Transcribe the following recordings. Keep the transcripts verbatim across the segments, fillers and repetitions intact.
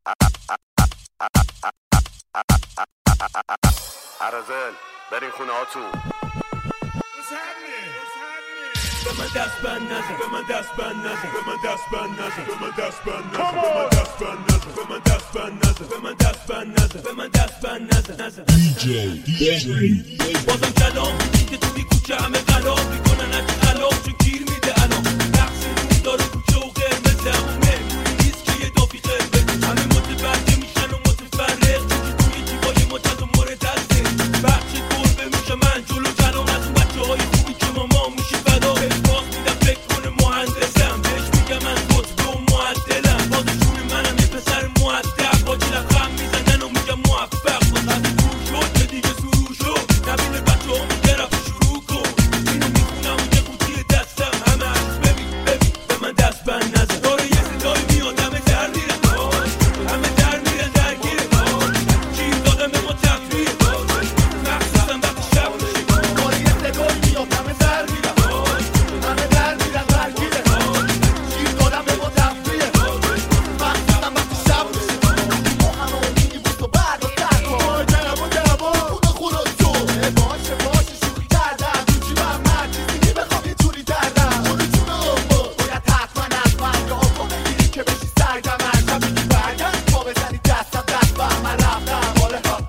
عرزل برین خونه هاتون. به من دست بند نزن، به من دست بند نزن، به من دست بند نزن، به من دست بند نزن، به من دست بند نزن، به من دست بند نزن، به من دست بند نزن، به من دست بند نزن، نزن. دی جی دی جی بازم کلام دیگه تو بی کوچه همه قلاب میکنن از خلاف چون گیر میده الان تقسیم داره کوچه و قرمز همون مهمونی نیست که یه دافی قرمز همه متوجه میشن و متفرق چون توی جیبای متد و مورد هسته بخش گربه میشه من جلو کلام از اون بچه های خوبی که ماما میشه فدا بهش باز میدم فکر کنه مهندسم بهش میگم من خطبه و معدلم بازشون منم یه پسر معدب باجی لبخم میزنن و میگم موفق باز همین دور شد که دیگه سرور شد نبینه بچه ها میگه رفت شروع کن اینو میخونم و یه قوطی دستم همه عرض ببین ببین به من دست بند نزن داره یه صدای میاد همه در میرن همه در میرن درگیره چیز دادم به ما تفریه مخصوصا وقتی شب میشه داره یه صدای میاد همه در میرن همه در میرن درگیره چیز دادم به ما تفریه مخصوصا وقتی شب میشه ما همه امیدی بود تو بعد و تر کن جنب و جنب و خدا خدا تو باشه باشه شوخی کردم تو چی من من چیزی که بخوام یه جوری دردم جوری جونه آقا باید حتما از من یا آقا بگیری که بشی سرگم هر شب بگی برگم پا بزنی دستم دست بر من رفتم باله ها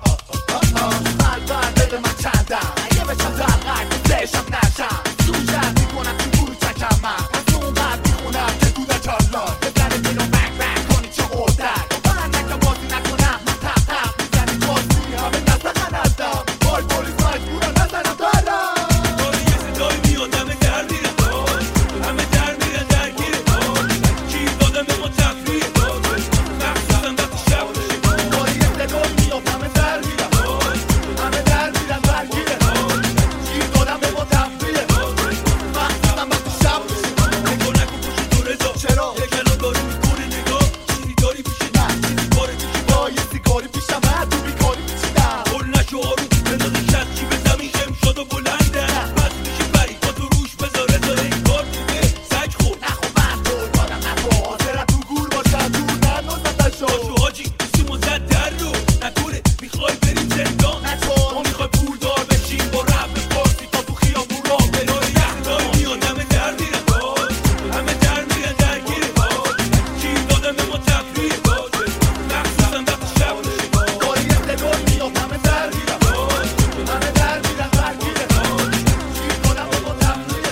قلبم بده من چندم اگه بشم در قرد بشم نشم سوژت میکنم تو گروه چکم من از اون قد میخونم که تو نچالا بزنه دینو بک بک کنی چه اردک من نکم بازی نکنم من تق تق میزنی بازی همه دست خندم بای پولیس مجبورم نزنم دارم داره یه صدایی میاد همه در میرن همه در میرن درگیره چیز دادم به ما تفریه مخصوصا وقتی شب میشه داره یه صدایی میاد همه در میرن همه در میرن درگیره چیز دادم به ما تفریه مخصوصا وقتی شب میشه نگاه نکن پشت تو رضا چرا یه کلام داری میکنه نگاه چیزی داری پیشه نه چیزی باره پیشی با یه سیگاری پیشم من تو بیکاری پیچیدم قول نشو آروم بندازه شد چی به زمین شم شد و بلنده بس میشه بری با تو روش بذاره تا این کار بوده سگ خور نخو من دور دادم نخو حاضرم تو گور باشم دور نندازم شو شو حاجی دوستی مزد در رو نکنه میخوای بریم زندان نچون ما میخوای پولدار بشیم با رب پارسی تا تو خیابون راه برای یخدار میاد همه در میرن همه در میرن درگیره چیز دادم به ما تفریه مخصوصا وقتی شب میشه داری یه صدایی میاد همه در میرن همه در میرن درگیره چیز دادم به ما تفریه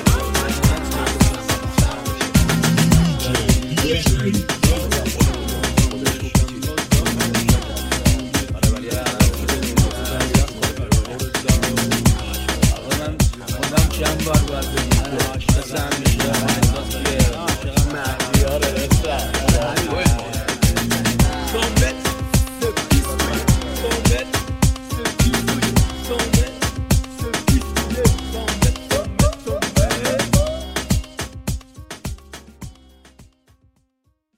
آدم چند بار